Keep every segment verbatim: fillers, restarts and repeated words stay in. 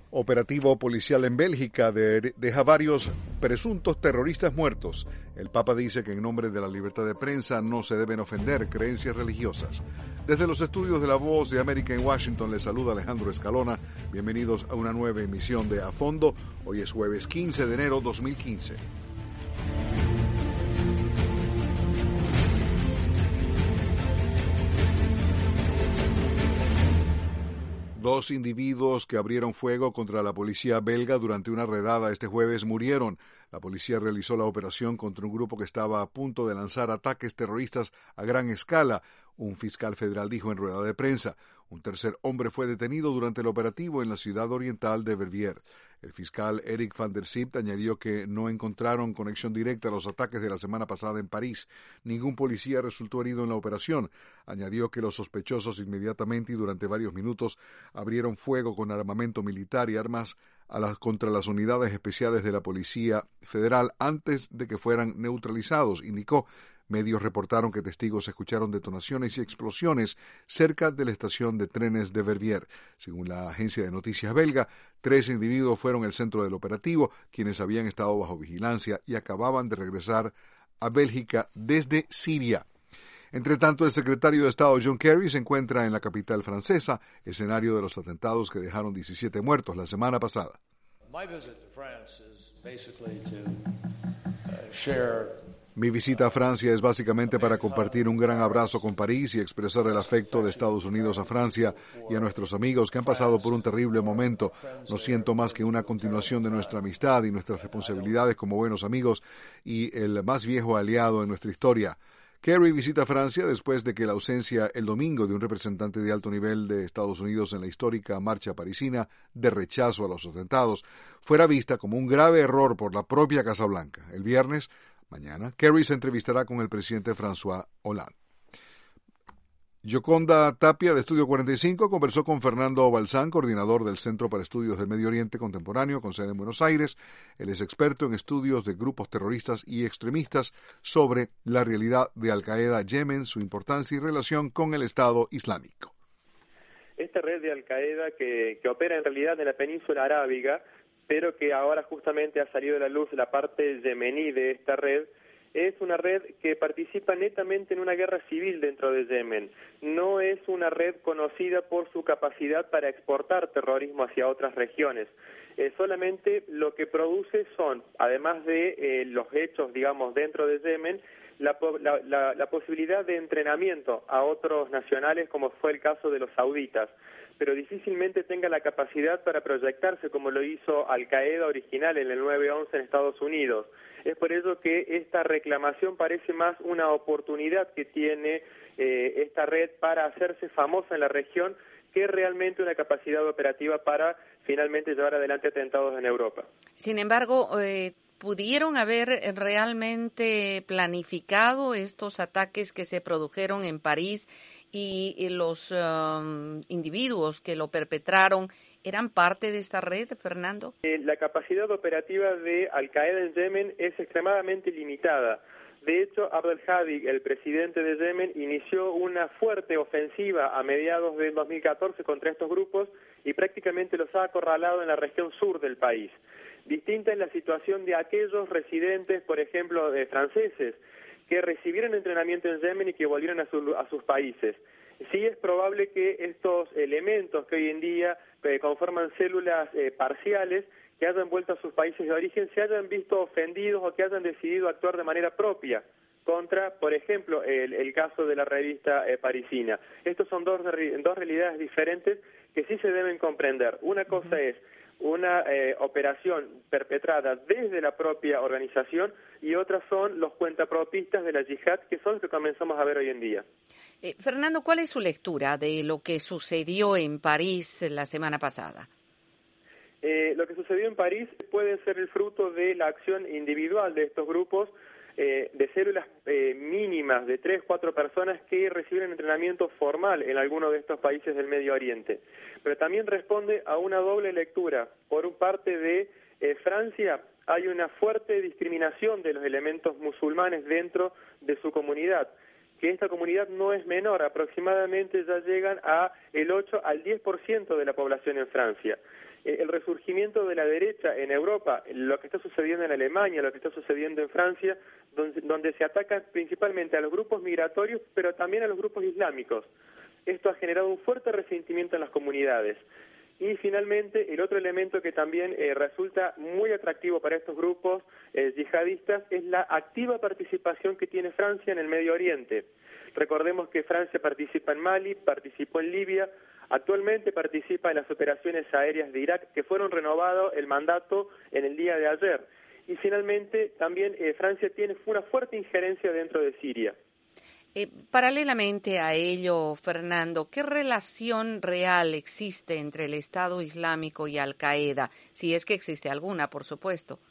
Operativo policial en Bélgica de, deja varios presuntos terroristas muertos. El Papa dice que en nombre de la libertad de prensa no se deben ofender creencias religiosas. Desde los estudios de La Voz de América en Washington les saluda Alejandro Escalona. Bienvenidos a una nueva emisión de A Fondo. Hoy es jueves quince de enero de dos mil quince. Dos individuos que abrieron fuego contra la policía belga durante una redada este jueves murieron. La policía realizó la operación contra un grupo que estaba a punto de lanzar ataques terroristas a gran escala, un fiscal federal dijo en rueda de prensa. Un tercer hombre fue detenido durante el operativo en la ciudad oriental de Verviers. El fiscal Eric van der Sipt añadió que no encontraron conexión directa a los ataques de la semana pasada en París. Ningún policía resultó herido en la operación. Añadió que los sospechosos inmediatamente y durante varios minutos abrieron fuego con armamento militar y armas a las, contra las unidades especiales de la Policía Federal antes de que fueran neutralizados, indicó. Medios reportaron que testigos escucharon detonaciones y explosiones cerca de la estación de trenes de Verviers. Según la agencia de noticias belga, tres individuos fueron el centro del operativo, quienes habían estado bajo vigilancia y acababan de regresar a Bélgica desde Siria. Entre tanto, el secretario de Estado John Kerry se encuentra en la capital francesa, escenario de los atentados que dejaron diecisiete muertos la semana pasada. My visit to France is basically to uh, share Mi visita a Francia es básicamente para compartir un gran abrazo con París y expresar el afecto de Estados Unidos a Francia y a nuestros amigos que han pasado por un terrible momento. No siento más que una continuación de nuestra amistad y nuestras responsabilidades como buenos amigos y el más viejo aliado en nuestra historia. Kerry visita Francia después de que la ausencia el domingo de un representante de alto nivel de Estados Unidos en la histórica marcha parisina de rechazo a los atentados fuera vista como un grave error por la propia Casa Blanca. El viernes, mañana, Kerry se entrevistará con el presidente François Hollande. Yoconda Tapia, de Estudio cuarenta y cinco, conversó con Fernando Balzán, coordinador del Centro para Estudios del Medio Oriente Contemporáneo, con sede en Buenos Aires. Él es experto en estudios de grupos terroristas y extremistas sobre la realidad de Al-Qaeda Yemen, su importancia y relación con el Estado Islámico. Esta red de Al-Qaeda que, que opera en realidad en la península arábiga, pero que ahora justamente ha salido a la luz la parte yemení de esta red, es una red que participa netamente en una guerra civil dentro de Yemen. No es una red conocida por su capacidad para exportar terrorismo hacia otras regiones. Eh, solamente lo que produce son, además de eh, los hechos, digamos, dentro de Yemen, la, la, la, la posibilidad de entrenamiento a otros nacionales, como fue el caso de los sauditas, pero difícilmente tenga la capacidad para proyectarse como lo hizo Al-Qaeda original en el nueve once en Estados Unidos. Es por ello que esta reclamación parece más una oportunidad que tiene eh, esta red para hacerse famosa en la región que realmente una capacidad operativa para finalmente llevar adelante atentados en Europa. Sin embargo, eh, ¿pudieron haber realmente planificado estos ataques que se produjeron en París y, y los um, individuos que lo perpetraron eran parte de esta red, Fernando? Eh, la capacidad operativa de Al-Qaeda en Yemen es extremadamente limitada. De hecho, Abdel Hadi, el presidente de Yemen, inició una fuerte ofensiva a mediados del dos mil catorce contra estos grupos y prácticamente los ha acorralado en la región sur del país. Distinta es la situación de aquellos residentes, por ejemplo, de franceses, que recibieron entrenamiento en Yemen y que volvieron a, su, a sus países. Sí es probable que estos elementos que hoy en día eh, conforman células eh, parciales que hayan vuelto a sus países de origen se hayan visto ofendidos o que hayan decidido actuar de manera propia contra, por ejemplo, el, el caso de la revista eh, parisina. Estos son dos, dos realidades diferentes que sí se deben comprender. Una cosa es una eh, operación perpetrada desde la propia organización y otras son los cuentapropistas de la yihad, que son los que comenzamos a ver hoy en día. Eh, Fernando, ¿cuál es su lectura de lo que sucedió en París la semana pasada? Eh, lo que sucedió en París puede ser el fruto de la acción individual de estos grupos, eh, de células eh, mínimas de tres, cuatro personas que reciben entrenamiento formal en alguno de estos países del Medio Oriente. Pero también responde a una doble lectura. Por parte de eh, Francia hay una fuerte discriminación de los elementos musulmanes dentro de su comunidad, que esta comunidad no es menor, aproximadamente ya llegan a el ocho al diez por ciento de la población en Francia. El resurgimiento de la derecha en Europa, lo que está sucediendo en Alemania, lo que está sucediendo en Francia, donde, donde se atacan principalmente a los grupos migratorios, pero también a los grupos islámicos. Esto ha generado un fuerte resentimiento en las comunidades. Y finalmente, el otro elemento que también eh, resulta muy atractivo para estos grupos eh, yihadistas es la activa participación que tiene Francia en el Medio Oriente. Recordemos que Francia participa en Mali, participó en Libia, actualmente participa en las operaciones aéreas de Irak, que fueron renovados el mandato en el día de ayer. Y finalmente, también eh, Francia tiene una fuerte injerencia dentro de Siria. Eh, paralelamente a ello, Fernando, ¿qué relación real existe entre el Estado Islámico y Al-Qaeda? Si es que existe alguna, por supuesto.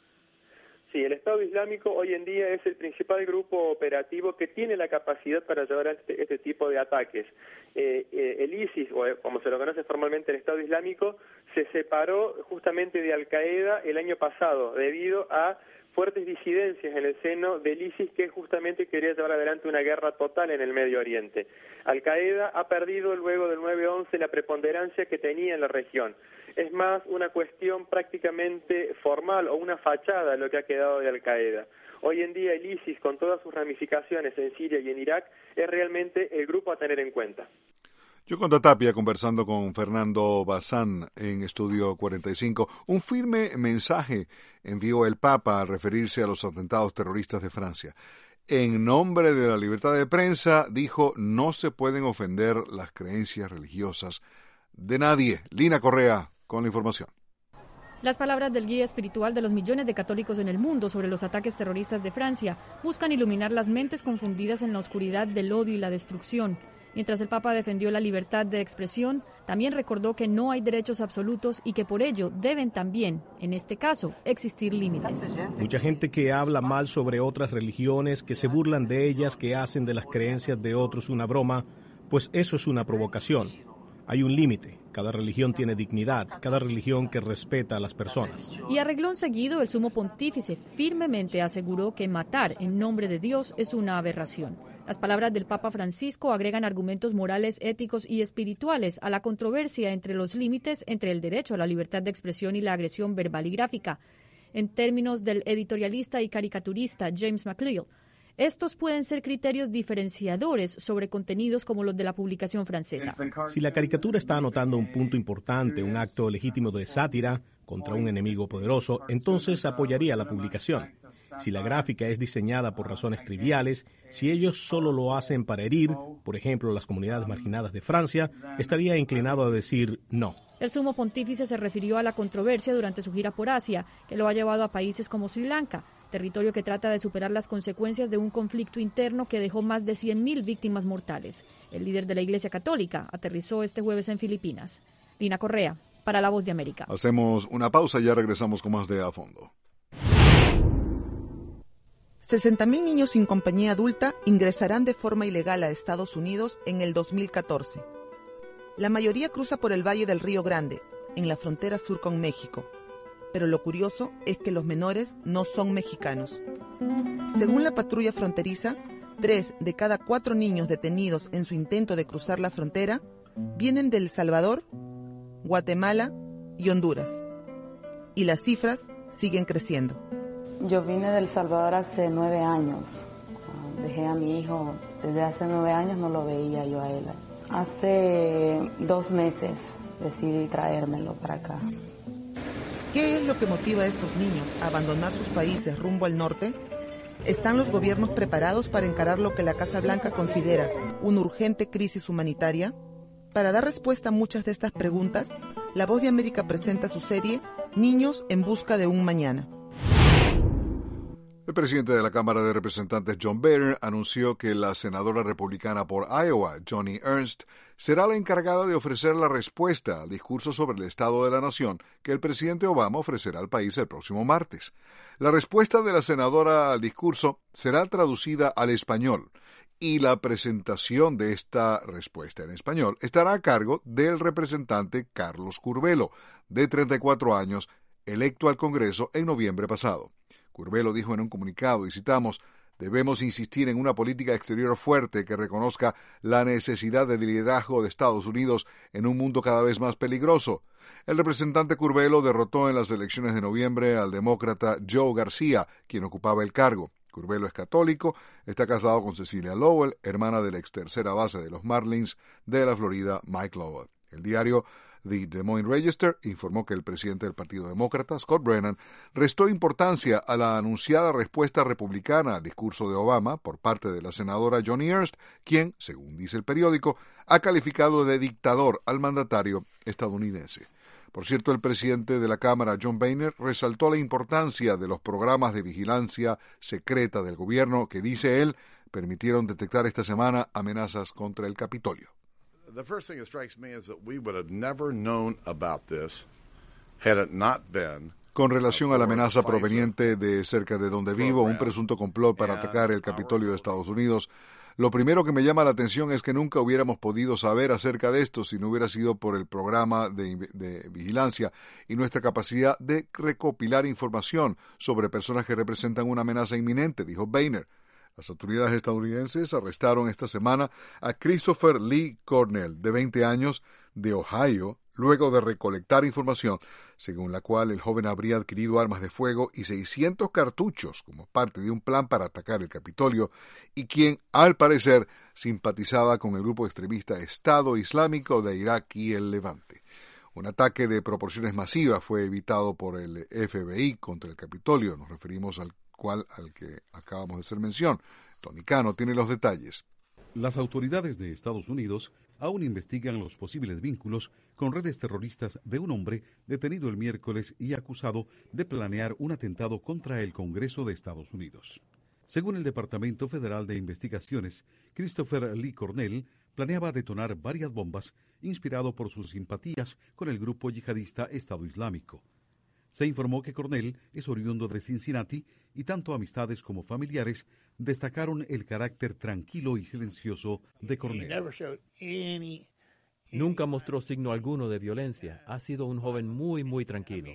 Sí, el Estado Islámico hoy en día es el principal grupo operativo que tiene la capacidad para llevar a este, este tipo de ataques. Eh, eh, el ISIS, o como se lo conoce formalmente el Estado Islámico, se separó justamente de Al-Qaeda el año pasado debido a fuertes disidencias en el seno del ISIS, que justamente quería llevar adelante una guerra total en el Medio Oriente. Al-Qaeda ha perdido luego del nueve once la preponderancia que tenía en la región. Es más una cuestión prácticamente formal o una fachada lo que ha quedado de Al-Qaeda. Hoy en día el ISIS, con todas sus ramificaciones en Siria y en Irak, es realmente el grupo a tener en cuenta. Yoconda Tapia conversando con Fernando Bazán en Estudio cuarenta y cinco. Un firme mensaje envió el Papa al referirse a los atentados terroristas de Francia. En nombre de la libertad de prensa, dijo, no se pueden ofender las creencias religiosas de nadie. Lina Correa con la información. Las palabras del guía espiritual de los millones de católicos en el mundo sobre los ataques terroristas de Francia buscan iluminar las mentes confundidas en la oscuridad del odio y la destrucción. Mientras el Papa defendió la libertad de expresión, también recordó que no hay derechos absolutos y que por ello deben también, en este caso, existir límites. Mucha gente que habla mal sobre otras religiones, que se burlan de ellas, que hacen de las creencias de otros una broma, pues eso es una provocación. Hay un límite. Cada religión tiene dignidad, cada religión que respeta a las personas. Y a reglón seguido, el sumo pontífice firmemente aseguró que matar en nombre de Dios es una aberración. Las palabras del Papa Francisco agregan argumentos morales, éticos y espirituales a la controversia entre los límites entre el derecho a la libertad de expresión y la agresión verbal y gráfica. En términos del editorialista y caricaturista James McCleal, estos pueden ser criterios diferenciadores sobre contenidos como los de la publicación francesa. Si la caricatura está anotando un punto importante, un acto legítimo de sátira contra un enemigo poderoso, entonces apoyaría la publicación. Si la gráfica es diseñada por razones triviales, si ellos solo lo hacen para herir, por ejemplo, las comunidades marginadas de Francia, estaría inclinado a decir no. El sumo pontífice se refirió a la controversia durante su gira por Asia, que lo ha llevado a países como Sri Lanka, territorio que trata de superar las consecuencias de un conflicto interno que dejó más de cien mil víctimas mortales. El líder de la Iglesia Católica aterrizó este jueves en Filipinas. Lina Correa, para La Voz de América. Hacemos una pausa y ya regresamos con más de A Fondo. sesenta mil niños sin compañía adulta ingresarán de forma ilegal a Estados Unidos en el dos mil catorce. La mayoría cruza por el Valle del Río Grande, en la frontera sur con México. Pero lo curioso es que los menores no son mexicanos. Según la patrulla fronteriza, tres de cada cuatro niños detenidos en su intento de cruzar la frontera vienen de El Salvador, Guatemala y Honduras. Y las cifras siguen creciendo. Yo vine de El Salvador hace nueve años. Dejé a mi hijo desde hace nueve años, no lo veía yo a él. Hace dos meses decidí traérmelo para acá. ¿Qué es lo que motiva a estos niños a abandonar sus países rumbo al norte? ¿Están los gobiernos preparados para encarar lo que la Casa Blanca considera una urgente crisis humanitaria? Para dar respuesta a muchas de estas preguntas, La Voz de América presenta su serie Niños en busca de un mañana. El presidente de la Cámara de Representantes, John Boehner, anunció que la senadora republicana por Iowa, Joni Ernst, será la encargada de ofrecer la respuesta al discurso sobre el estado de la nación que el presidente Obama ofrecerá al país el próximo martes. La respuesta de la senadora al discurso será traducida al español y la presentación de esta respuesta en español estará a cargo del representante Carlos Curbelo, de treinta y cuatro años, electo al Congreso en noviembre pasado. Curbelo dijo en un comunicado, y citamos, Debemos insistir en una política exterior fuerte que reconozca la necesidad de liderazgo de Estados Unidos en un mundo cada vez más peligroso. El representante Curbelo derrotó en las elecciones de noviembre al demócrata Joe García, quien ocupaba el cargo. Curbelo es católico, está casado con Cecilia Lowell, hermana del ex tercera base de los Marlins de la Florida, Mike Lowell. El diario The Des Moines Register informó que el presidente del Partido Demócrata, Scott Brennan, restó importancia a la anunciada respuesta republicana al discurso de Obama por parte de la senadora Joni Ernst, quien, según dice el periódico, ha calificado de dictador al mandatario estadounidense. Por cierto, el presidente de la Cámara, John Boehner, resaltó la importancia de los programas de vigilancia secreta del gobierno que, dice él, permitieron detectar esta semana amenazas contra el Capitolio. The first thing that strikes me is that we would have never known about this had it not been. Con relación a la amenaza proveniente de cerca de donde vivo, un presunto complot para atacar el Capitolio de Estados Unidos, lo primero que me llama la atención es que nunca hubiéramos podido saber acerca de esto si no hubiera sido por el programa de, de vigilancia y nuestra capacidad de recopilar información sobre personas que representan una amenaza inminente, dijo Boehner. Las autoridades estadounidenses arrestaron esta semana a Christopher Lee Cornell, de veinte años, de Ohio, luego de recolectar información, según la cual el joven habría adquirido armas de fuego y seiscientos cartuchos como parte de un plan para atacar el Capitolio, y quien, al parecer, simpatizaba con el grupo extremista Estado Islámico de Irak y el Levante. Un ataque de proporciones masivas fue evitado por el F B I contra el Capitolio. Nos referimos al cual al que acabamos de hacer mención. Tony Cano tiene los detalles. Las autoridades de Estados Unidos aún investigan los posibles vínculos con redes terroristas de un hombre detenido el miércoles y acusado de planear un atentado contra el Congreso de Estados Unidos. Según el Departamento Federal de Investigaciones, Christopher Lee Cornell planeaba detonar varias bombas inspirado por sus simpatías con el grupo yihadista Estado Islámico. Se informó que Cornell es oriundo de Cincinnati y tanto amistades como familiares destacaron el carácter tranquilo y silencioso de Cornell. Nunca mostró signo alguno de violencia. Ha sido un joven muy, muy tranquilo.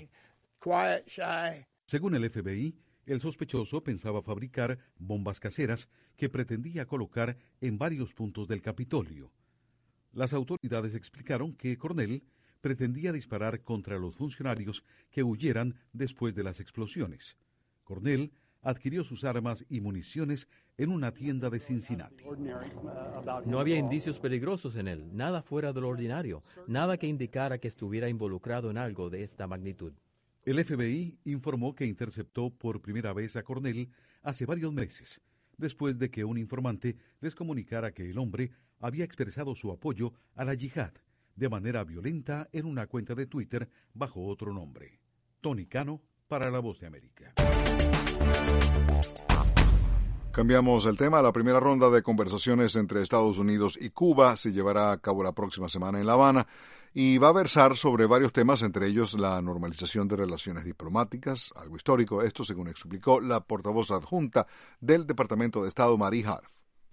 Según el F B I, el sospechoso pensaba fabricar bombas caseras que pretendía colocar en varios puntos del Capitolio. Las autoridades explicaron que Cornell pretendía disparar contra los funcionarios que huyeran después de las explosiones. Cornell adquirió sus armas y municiones en una tienda de Cincinnati. No había indicios peligrosos en él, nada fuera de lo ordinario, nada que indicara que estuviera involucrado en algo de esta magnitud. El F B I informó que interceptó por primera vez a Cornell hace varios meses, después de que un informante les comunicara que el hombre había expresado su apoyo a la yihad de manera violenta en una cuenta de Twitter bajo otro nombre. Tony Cano, para La Voz de América. Cambiamos el tema. La primera ronda de conversaciones entre Estados Unidos y Cuba se llevará a cabo la próxima semana en La Habana y va a versar sobre varios temas, entre ellos la normalización de relaciones diplomáticas, algo histórico, esto según explicó la portavoz adjunta del Departamento de Estado, Marie Harf.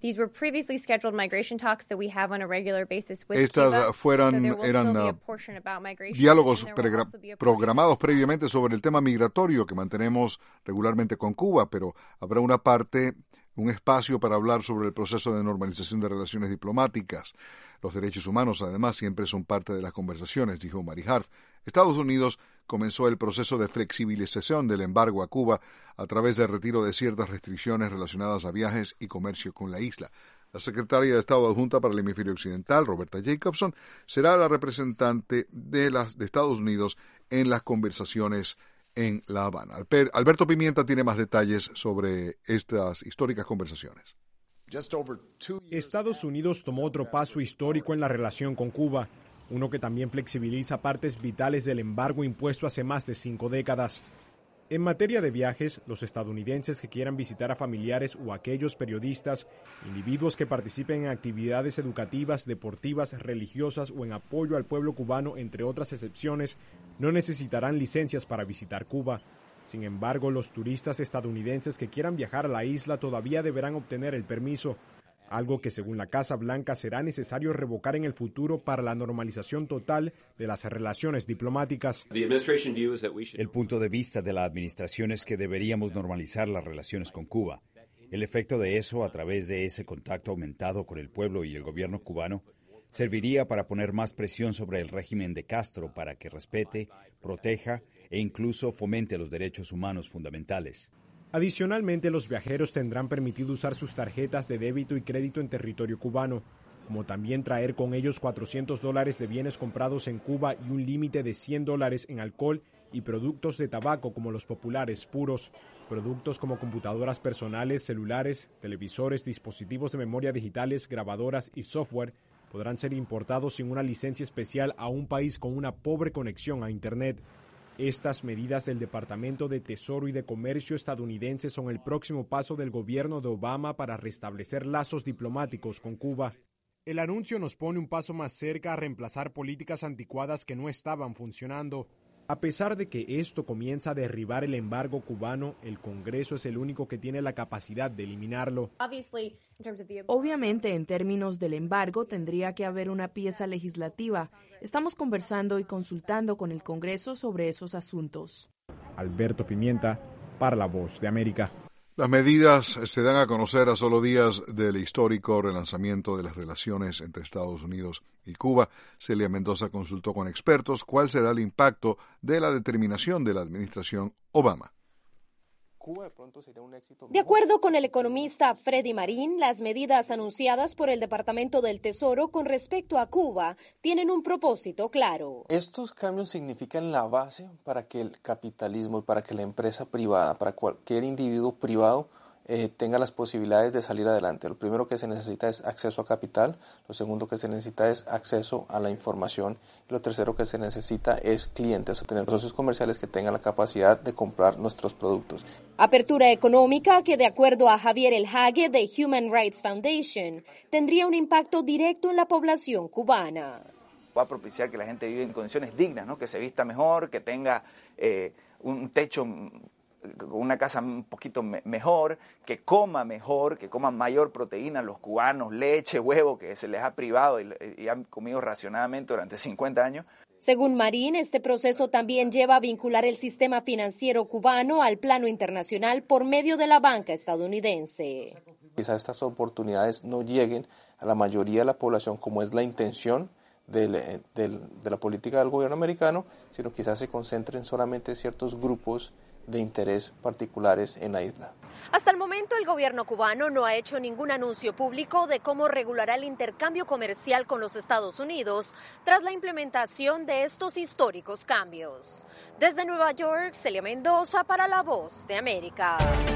Estas fueran, eran uh, diálogos programados previamente sobre el tema migratorio que mantenemos regularmente con Cuba, pero habrá una parte, un espacio para hablar sobre el proceso de normalización de relaciones diplomáticas. Los derechos humanos, además, siempre son parte de las conversaciones, dijo Marie Harf. Estados Unidos comenzó el proceso de flexibilización del embargo a Cuba a través del retiro de ciertas restricciones relacionadas a viajes y comercio con la isla. La secretaria de Estado adjunta para el hemisferio occidental, Roberta Jacobson, será la representante de, las, de Estados Unidos en las conversaciones en La Habana. Alberto Pimienta tiene más detalles sobre estas históricas conversaciones. Estados Unidos tomó otro paso histórico en la relación con Cuba, uno que también flexibiliza partes vitales del embargo impuesto hace más de cinco décadas. En materia de viajes, los estadounidenses que quieran visitar a familiares o aquellos periodistas, individuos que participen en actividades educativas, deportivas, religiosas o en apoyo al pueblo cubano, entre otras excepciones, no necesitarán licencias para visitar Cuba. Sin embargo, los turistas estadounidenses que quieran viajar a la isla todavía deberán obtener el permiso, algo que según la Casa Blanca será necesario revocar en el futuro para la normalización total de las relaciones diplomáticas. El punto de vista de la administración es que deberíamos normalizar las relaciones con Cuba. El efecto de eso, a través de ese contacto aumentado con el pueblo y el gobierno cubano, serviría para poner más presión sobre el régimen de Castro para que respete, proteja e incluso fomente los derechos humanos fundamentales. Adicionalmente, los viajeros tendrán permitido usar sus tarjetas de débito y crédito en territorio cubano, como también traer con ellos cuatrocientos dólares de bienes comprados en Cuba y un límite de cien dólares en alcohol y productos de tabaco como los populares puros. Productos como computadoras personales, celulares, televisores, dispositivos de memoria digitales, grabadoras y software podrán ser importados sin una licencia especial a un país con una pobre conexión a Internet. Estas medidas del Departamento de Tesoro y de Comercio estadounidense son el próximo paso del gobierno de Obama para restablecer lazos diplomáticos con Cuba. El anuncio nos pone un paso más cerca a reemplazar políticas anticuadas que no estaban funcionando. A pesar de que esto comienza a derribar el embargo cubano, el Congreso es el único que tiene la capacidad de eliminarlo. Obviamente, en términos del embargo, tendría que haber una pieza legislativa. Estamos conversando y consultando con el Congreso sobre esos asuntos. Alberto Pimienta, para La Voz de América. Las medidas se dan a conocer a solo días del histórico relanzamiento de las relaciones entre Estados Unidos y Cuba. Celia Mendoza consultó con expertos cuál será el impacto de la determinación de la administración Obama. Cuba de pronto sería un éxito. De acuerdo con el economista Freddy Marín, las medidas anunciadas por el Departamento del Tesoro con respecto a Cuba tienen un propósito claro. Estos cambios significan la base para que el capitalismo y para que la empresa privada, para cualquier individuo privado, eh, tenga las posibilidades de salir adelante. Lo primero que se necesita es acceso a capital, lo segundo que se necesita es acceso a la información, y lo tercero que se necesita es clientes, o tener socios comerciales que tengan la capacidad de comprar nuestros productos. Apertura económica que, de acuerdo a Javier El Hague de Human Rights Foundation, tendría un impacto directo en la población cubana. Va a propiciar que la gente viva en condiciones dignas, ¿no? Que se vista mejor, que tenga eh, un techo, una casa un poquito me- mejor, que coma mejor, que coman mayor proteína los cubanos, leche, huevo, que se les ha privado y, y han comido racionadamente durante cincuenta años. Según Marín, este proceso también lleva a vincular el sistema financiero cubano al plano internacional por medio de la banca estadounidense. Quizás estas oportunidades no lleguen a la mayoría de la población como es la intención del, del, de la política del gobierno americano, sino quizás se concentren solamente ciertos grupos de interés particulares en la isla. Hasta el momento, el gobierno cubano no ha hecho ningún anuncio público de cómo regulará el intercambio comercial con los Estados Unidos tras la implementación de estos históricos cambios. Desde Nueva York, Celia Mendoza para La Voz de América.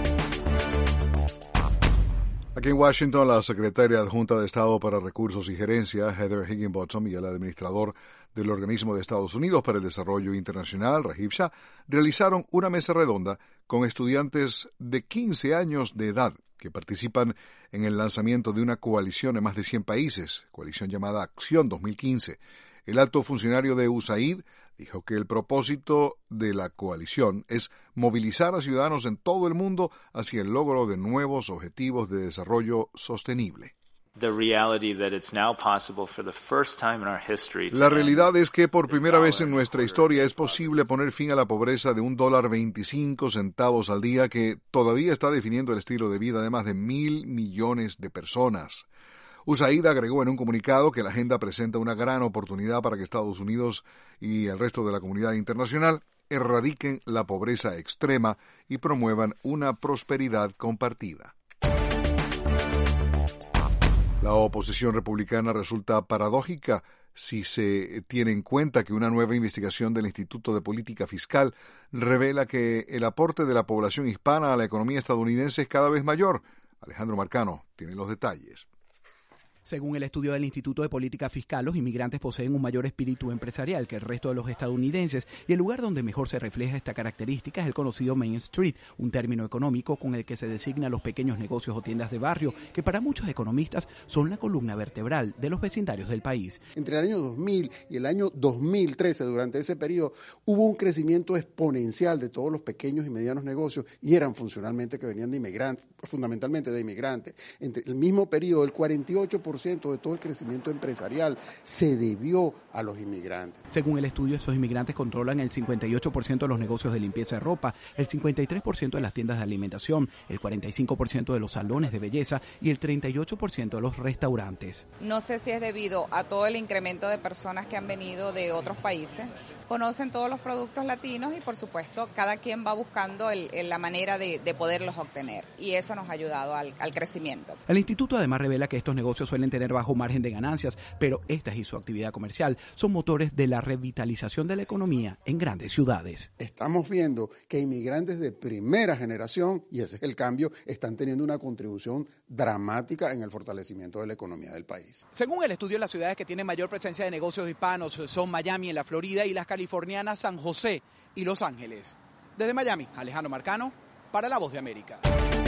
Aquí en Washington, la secretaria adjunta de Estado para Recursos y Gerencia, Heather Higginbotham, y el administrador del Organismo de Estados Unidos para el Desarrollo Internacional, Rajiv Shah, realizaron una mesa redonda con estudiantes de quince años de edad que participan en el lanzamiento de una coalición de más de cien países, coalición llamada Acción dos mil quince. El alto funcionario de U S A I D dijo que el propósito de la coalición es movilizar a ciudadanos en todo el mundo hacia el logro de nuevos objetivos de desarrollo sostenible. La realidad es que por primera vez en nuestra historia es posible poner fin a la pobreza de un dólar veinticinco centavos al día que todavía está definiendo el estilo de vida de más de mil millones de personas. U S A I D agregó en un comunicado que la agenda presenta una gran oportunidad para que Estados Unidos y el resto de la comunidad internacional erradiquen la pobreza extrema y promuevan una prosperidad compartida. La oposición republicana resulta paradójica si se tiene en cuenta que una nueva investigación del Instituto de Política Fiscal revela que el aporte de la población hispana a la economía estadounidense es cada vez mayor. Alejandro Marcano tiene los detalles. Según el estudio del Instituto de Política Fiscal, los inmigrantes poseen un mayor espíritu empresarial que el resto de los estadounidenses y el lugar donde mejor se refleja esta característica es el conocido Main Street, un término económico con el que se designa los pequeños negocios o tiendas de barrio que para muchos economistas son la columna vertebral de los vecindarios del país. Entre el año dos mil y el año dos mil trece, durante ese periodo, hubo un crecimiento exponencial de todos los pequeños y medianos negocios y eran funcionalmente que venían de inmigrantes, fundamentalmente de inmigrantes. Entre el mismo periodo, el cuarenta y ocho por por ciento de todo el crecimiento empresarial se debió a los inmigrantes. Según el estudio, estos inmigrantes controlan el cincuenta y ocho por ciento de los negocios de limpieza de ropa, el cincuenta y tres por ciento de las tiendas de alimentación, el cuarenta y cinco por ciento de los salones de belleza y el treinta y ocho por ciento de los restaurantes. No sé si es debido a todo el incremento de personas que han venido de otros países, conocen todos los productos latinos y por supuesto cada quien va buscando el, el, la manera de, de poderlos obtener y eso nos ha ayudado al, al crecimiento. El instituto además revela que estos negocios suelen tener bajo margen de ganancias, pero estas y su actividad comercial son motores de la revitalización de la economía en grandes ciudades. Estamos viendo que inmigrantes de primera generación, y ese es el cambio, están teniendo una contribución dramática en el fortalecimiento de la economía del país. Según el estudio, las ciudades que tienen mayor presencia de negocios hispanos son Miami en la Florida y las californianas San José y Los Ángeles. Desde Miami, Alejandro Marcano, para La Voz de América.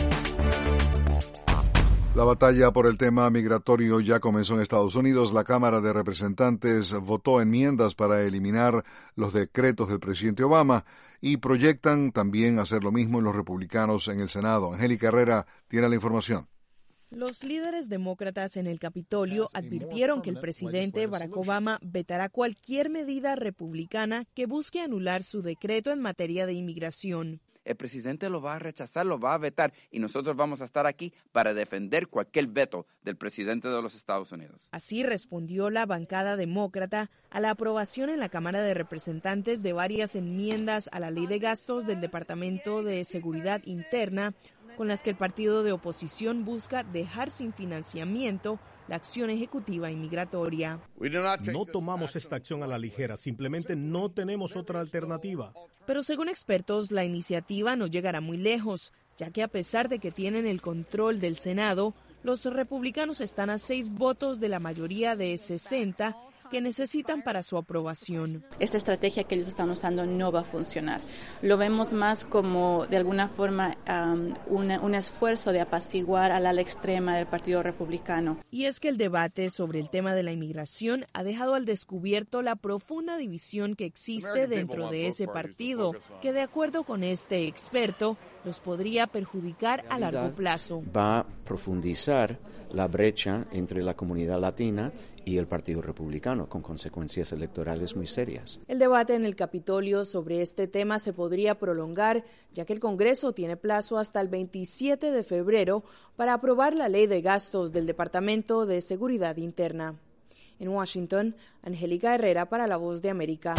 La batalla por el tema migratorio ya comenzó en Estados Unidos. La Cámara de Representantes votó enmiendas para eliminar los decretos del presidente Obama y proyectan también hacer lo mismo en los republicanos en el Senado. Angélica Herrera tiene la información. Los líderes demócratas en el Capitolio advirtieron que el presidente Barack Obama vetará cualquier medida republicana que busque anular su decreto en materia de inmigración. El presidente lo va a rechazar, lo va a vetar y nosotros vamos a estar aquí para defender cualquier veto del presidente de los Estados Unidos. Así respondió la bancada demócrata a la aprobación en la Cámara de Representantes de varias enmiendas a la Ley de Gastos del Departamento de Seguridad Interna, con las que el partido de oposición busca dejar sin financiamiento la acción ejecutiva inmigratoria. No tomamos esta acción a la ligera, simplemente no tenemos otra alternativa. Pero según expertos, la iniciativa no llegará muy lejos, ya que a pesar de que tienen el control del Senado, los republicanos están a seis votos de la mayoría de sesenta que necesitan para su aprobación. Esta estrategia que ellos están usando no va a funcionar. Lo vemos más como, de alguna forma, um, una, un esfuerzo de apaciguar al ala extrema del Partido Republicano. Y es que el debate sobre el tema de la inmigración ha dejado al descubierto la profunda división que existe dentro de ese partido, que de acuerdo con este experto, los podría perjudicar a largo plazo. Va a profundizar la brecha entre la comunidad latina y el Partido Republicano, con consecuencias electorales muy serias. El debate en el Capitolio sobre este tema se podría prolongar, ya que el Congreso tiene plazo hasta el veintisiete de febrero para aprobar la Ley de Gastos del Departamento de Seguridad Interna. En Washington, Angélica Herrera para La Voz de América.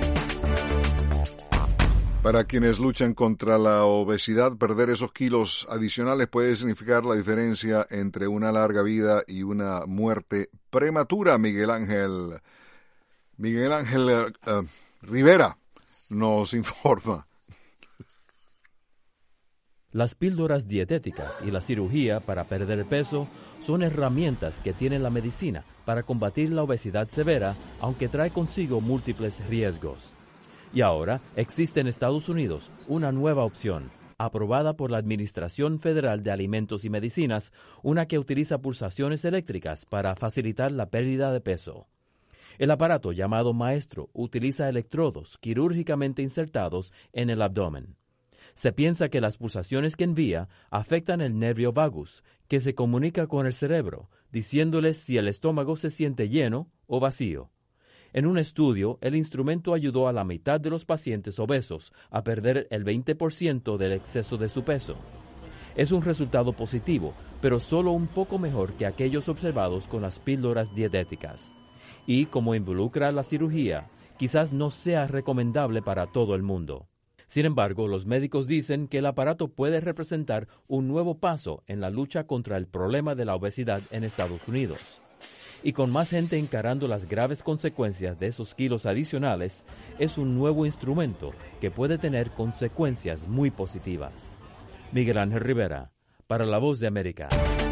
Para quienes luchan contra la obesidad, perder esos kilos adicionales puede significar la diferencia entre una larga vida y una muerte prematura. Miguel Ángel, Miguel Ángel uh, Rivera nos informa. Las píldoras dietéticas y la cirugía para perder peso son herramientas que tiene la medicina para combatir la obesidad severa, aunque trae consigo múltiples riesgos. Y ahora existe en Estados Unidos una nueva opción, aprobada por la Administración Federal de Alimentos y Medicinas, una que utiliza pulsaciones eléctricas para facilitar la pérdida de peso. El aparato llamado Maestro utiliza electrodos quirúrgicamente insertados en el abdomen. Se piensa que las pulsaciones que envía afectan el nervio vagus, que se comunica con el cerebro, diciéndoles si el estómago se siente lleno o vacío. En un estudio, el instrumento ayudó a la mitad de los pacientes obesos a perder el veinte por ciento del exceso de su peso. Es un resultado positivo, pero solo un poco mejor que aquellos observados con las píldoras dietéticas. Y como involucra la cirugía, quizás no sea recomendable para todo el mundo. Sin embargo, los médicos dicen que el aparato puede representar un nuevo paso en la lucha contra el problema de la obesidad en Estados Unidos. Y con más gente encarando las graves consecuencias de esos kilos adicionales, es un nuevo instrumento que puede tener consecuencias muy positivas. Miguel Ángel Rivera, para La Voz de América.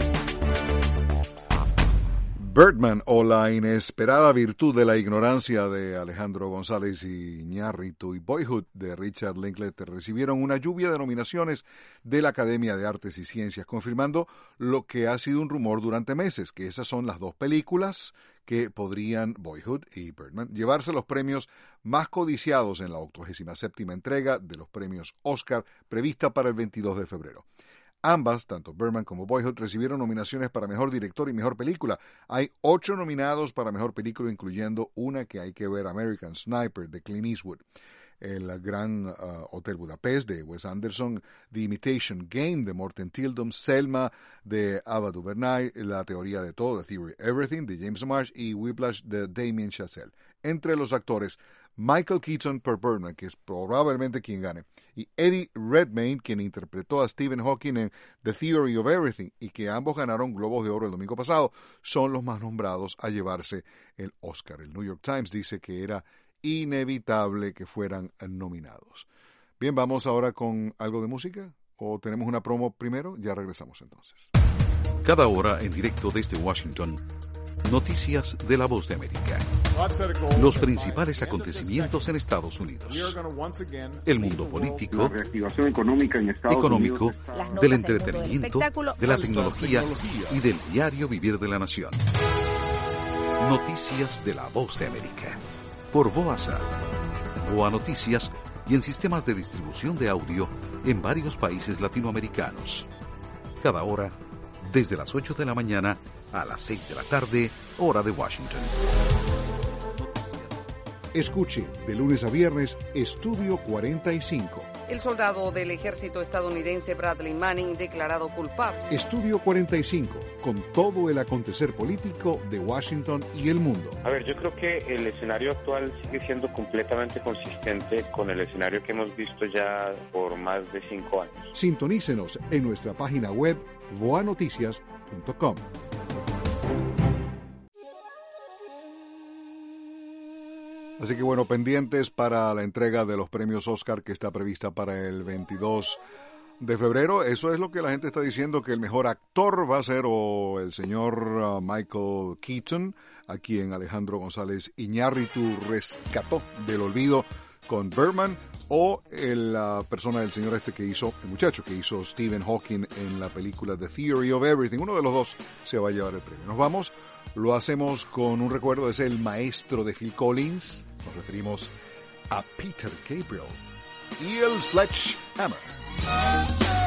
Birdman, o la inesperada virtud de la ignorancia, de Alejandro González Iñárritu, y Boyhood, de Richard Linklater, recibieron una lluvia de nominaciones de la Academia de Artes y Ciencias, confirmando lo que ha sido un rumor durante meses, que esas son las dos películas que podrían, Boyhood y Birdman, llevarse los premios más codiciados en la octogésima séptima entrega de los premios Oscar, prevista para el veintidós de febrero. Ambas, tanto Birdman como Boyhood, recibieron nominaciones para Mejor Director y Mejor Película. Hay ocho nominados para Mejor Película, incluyendo una que hay que ver, American Sniper, de Clint Eastwood. El Gran uh, Hotel Budapest, de Wes Anderson, The Imitation Game, de Morten Tyldum, Selma, de Ava DuVernay, La Teoría de Todo, The Theory of Everything, de James Marsh, y Whiplash, de Damien Chazelle. Entre los actores, Michael Keaton por Birdman, que es probablemente quien gane, y Eddie Redmayne, quien interpretó a Stephen Hawking en The Theory of Everything, y que ambos ganaron Globos de Oro el domingo pasado, son los más nombrados a llevarse el Oscar. El New York Times dice que era inevitable que fueran nominados. Bien, vamos ahora con algo de música, o tenemos una promo primero, ya regresamos entonces. Cada hora en directo desde Washington, noticias de La Voz de América. Los principales acontecimientos en Estados Unidos. El mundo político, la reactivación económica en Estados económico, Unidos, del entretenimiento, de la tecnología y del diario vivir de la nación. Noticias de La Voz de América. Por Voasa, Voa Noticias y en sistemas de distribución de audio en varios países latinoamericanos. Cada hora, desde las ocho de la mañana a las seis de la tarde, hora de Washington. Escuche de lunes a viernes Estudio cuarenta y cinco. El soldado del ejército estadounidense Bradley Manning declarado culpable. Estudio cuarenta y cinco, con todo el acontecer político de Washington y el mundo. A ver, yo creo que el escenario actual sigue siendo completamente consistente con el escenario que hemos visto ya por más de cinco años. Sintonícenos en nuestra página web voa noticias punto com. Así que bueno, pendientes para la entrega de los premios Oscar que está prevista para el veintidós de febrero. Eso es lo que la gente está diciendo, que el mejor actor va a ser o el señor uh, Michael Keaton, a quien Alejandro González Iñárritu rescató del olvido con Birdman, o la persona del señor este que hizo, el muchacho que hizo Stephen Hawking en la película The Theory of Everything. Uno de los dos se va a llevar el premio. Nos vamos, lo hacemos con un recuerdo, es el maestro de Phil Collins. Nos referimos a Peter Gabriel y el Sledgehammer.